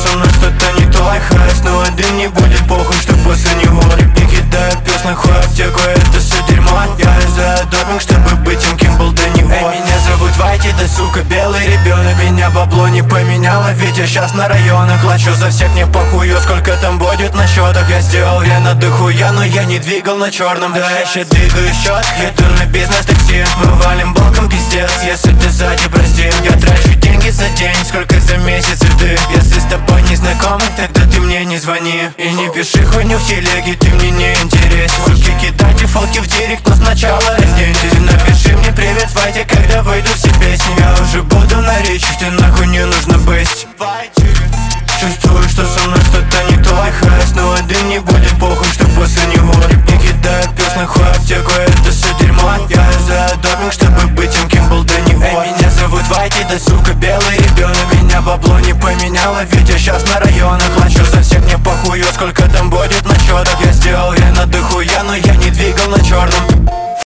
со мной что-то не то. Хайс, но один не будет, похуй, что после него не кидаю пес на хуй аптеку, это все дерьмо. Я за допинг, чтобы быть им, кем был до него. Меня зовут Вайти, да сука, белый ребенок. Меня бабло не поменяло, ведь я щас на районах. Плачу за всех, мне похую, сколько там будет на счетах. Я сделал рено дохуя, но я не двигал на черном. Да, я еще двигаю счет, еду на бизнес-такси. Мы валим боком, пиздец, если ты сзади, прости. Я трачу деньги за день, сколько за месяц и ты. Если с тобой не знакомы, тогда ты мне не звони. И не пиши хуйню в телеге, ты мне не интересен. Суки, кидайте фотки в директ, но сначала разденьтесь. Напиши мне привет, Вайти, когда выйду все песни. Я уже буду на речи, ты нахуй не нужно быть. Чувствую, что со мной что-то не то. Хайс, но один не будет, похуй, что после него не кидаю пес на хуй аптеку, это все дерьмо. Я за допинг, чтобы быть им, кем был до него. Меня зовут Вайти, да сука, белый ребенок. Меня бабло не поменяло, ведь я щас на районах. Плачу за всех, мне похую, сколько там будет на счетах. Я сделал